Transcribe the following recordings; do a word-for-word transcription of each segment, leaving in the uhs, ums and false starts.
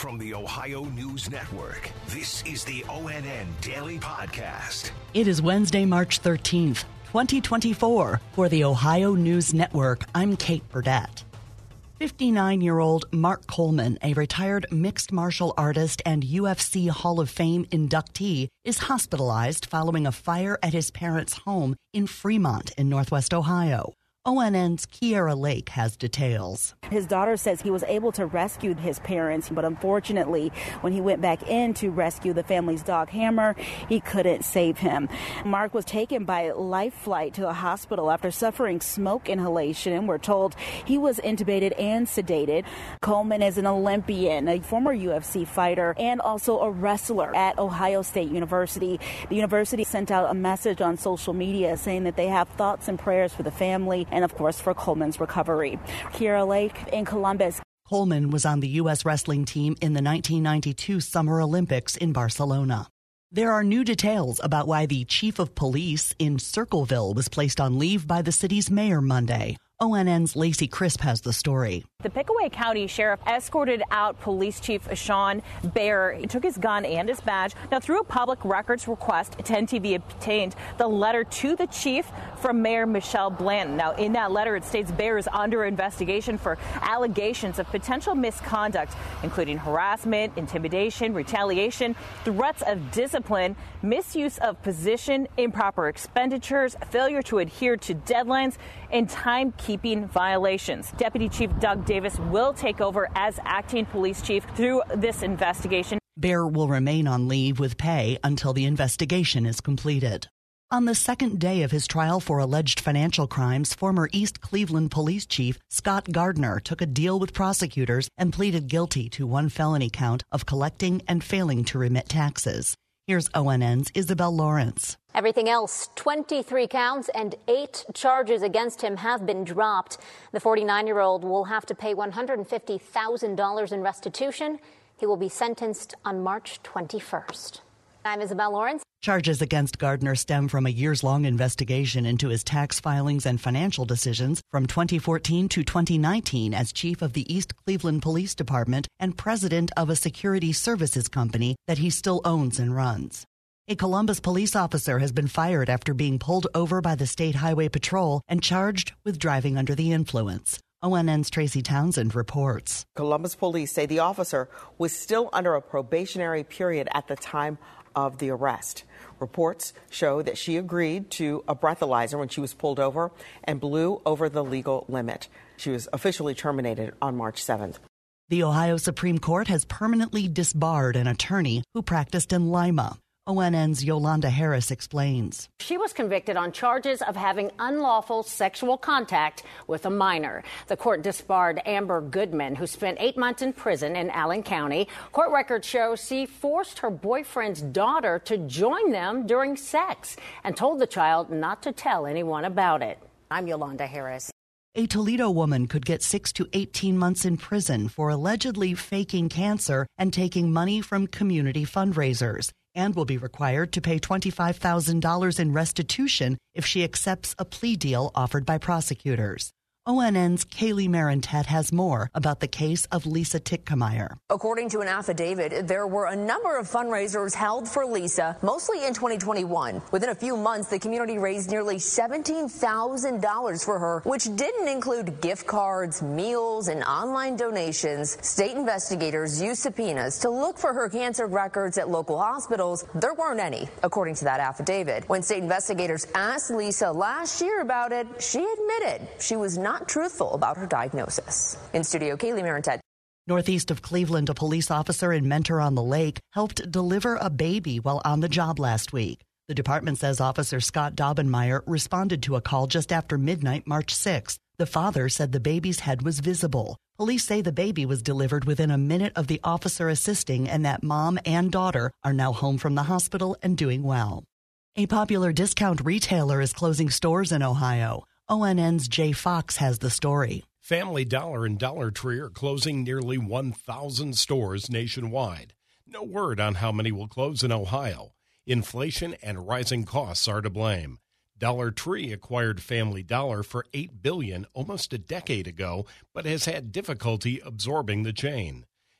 From the Ohio News Network, this is the O N N Daily Podcast. It is Wednesday, March thirteenth, twenty twenty-four. For the Ohio News Network, I'm Kate Burdett. fifty-nine-year-old Mark Coleman, a retired mixed martial artist and U F C Hall of Fame inductee, is hospitalized following a fire at his parents' home in Fremont in Northwest Ohio. O N N's Kiera Lake has details. His daughter says he was able to rescue his parents, but unfortunately, when he went back in to rescue the family's dog Hammer, he couldn't save him. Mark was taken by life flight to a hospital after suffering smoke inhalation, and we're told he was intubated and sedated. Coleman is an Olympian, a former U F C fighter, and also a wrestler at Ohio State University. The university sent out a message on social media saying that they have thoughts and prayers for the family and, of course, for Coleman's recovery. Kiera Lake in Columbus. Coleman was on the U S wrestling team in the nineteen ninety-two Summer Olympics in Barcelona. There are new details about why the chief of police in Circleville was placed on leave by the city's mayor Monday. O N N's Lacey Crisp has the story. The Pickaway County Sheriff escorted out Police Chief Sean Baer. He took his gun and his badge. Now, through a public records request, ten T V obtained the letter to the chief from Mayor Michelle Blanton. Now, in that letter, it states Baer is under investigation for allegations of potential misconduct, including harassment, intimidation, retaliation, threats of discipline, misuse of position, improper expenditures, failure to adhere to deadlines, and timekeeping violations. Deputy Chief Doug Davis will take over as acting police chief through this investigation. Baer will remain on leave with pay until the investigation is completed. On the second day of his trial for alleged financial crimes, former East Cleveland Police Chief Scott Gardner took a deal with prosecutors and pleaded guilty to one felony count of collecting and failing to remit taxes. Here's O N N's Isabel Lawrence. Everything else, twenty-three counts and eight charges against him have been dropped. The forty-nine-year-old will have to pay one hundred fifty thousand dollars in restitution. He will be sentenced on March twenty-first. I'm Isabel Lawrence. Charges against Gardner stem from a years-long investigation into his tax filings and financial decisions from twenty fourteen to twenty nineteen as chief of the East Cleveland Police Department and president of a security services company that he still owns and runs. A Columbus police officer has been fired after being pulled over by the State Highway Patrol and charged with driving under the influence. O N N's Tracy Townsend reports. Columbus police say the officer was still under a probationary period at the time of the arrest. Reports show that she agreed to a breathalyzer when she was pulled over and blew over the legal limit. She was officially terminated on March seventh. The Ohio Supreme Court has permanently disbarred an attorney who practiced in Lima. O N N's Yolanda Harris explains. She was convicted on charges of having unlawful sexual contact with a minor. The court disbarred Amber Goodman, who spent eight months in prison in Allen County. Court records show she forced her boyfriend's daughter to join them during sex and told the child not to tell anyone about it. I'm Yolanda Harris. A Toledo woman could get six to eighteen months in prison for allegedly faking cancer and taking money from community fundraisers, and will be required to pay twenty-five thousand dollars in restitution if she accepts a plea deal offered by prosecutors. O N N's Kaylee Marentet has more about the case of Lisa Tickmeyer. According to an affidavit, there were a number of fundraisers held for Lisa, mostly in twenty twenty-one. Within a few months, the community raised nearly seventeen thousand dollars for her, which didn't include gift cards, meals, and online donations. State investigators used subpoenas to look for her cancer records at local hospitals. There weren't any, according to that affidavit. When state investigators asked Lisa last year about it, she admitted she was not not truthful about her diagnosis. In studio, Kaylee Marentet. Northeast of Cleveland, a police officer in Mentor-on-the-Lake helped deliver a baby while on the job last week. The department says Officer Scott Daubenmeyer responded to a call just after midnight, March sixth. The father said the baby's head was visible. Police say the baby was delivered within a minute of the officer assisting and that mom and daughter are now home from the hospital and doing well. A popular discount retailer is closing stores in Ohio. O N N's Jay Fox has the story. Family Dollar and Dollar Tree are closing nearly one thousand stores nationwide. No word on how many will close in Ohio. Inflation and rising costs are to blame. Dollar Tree acquired Family Dollar for eight billion dollars almost a decade ago, but has had difficulty absorbing the chain.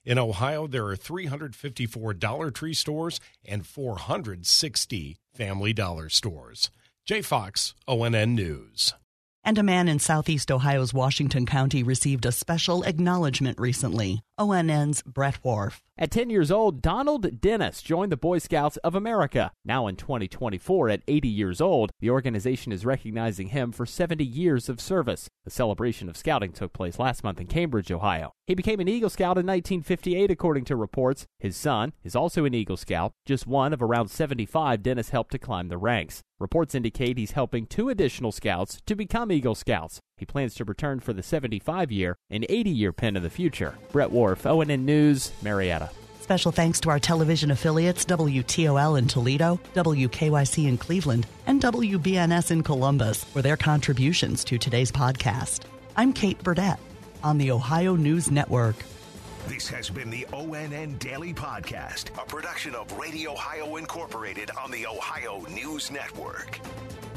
In Ohio, there are three hundred fifty-four Dollar Tree stores and four hundred sixty Family Dollar stores. Jay Fox, O N N News. And a man in southeast Ohio's Washington County received a special acknowledgement recently. O N N's Brett Wharf. At ten years old, Donald Dennis joined the Boy Scouts of America. Now in twenty twenty-four, at eighty years old, the organization is recognizing him for seventy years of service. The celebration of scouting took place last month in Cambridge, Ohio. He became an Eagle Scout in nineteen fifty-eight, according to reports. His son is also an Eagle Scout, just one of around seventy-five Dennis helped to climb the ranks. Reports indicate he's helping two additional scouts to become Eagle Scouts. He plans to return for the seventy-five-year and eighty-year pin of the future. Brett Wharf, O N N News, Marietta. Special thanks to our television affiliates W T O L in Toledo, W K Y C in Cleveland, and W B N S in Columbus for their contributions to today's podcast. I'm Kate Burdett on the Ohio News Network. This has been the O N N Daily Podcast, a production of Radio Ohio Incorporated on the Ohio News Network.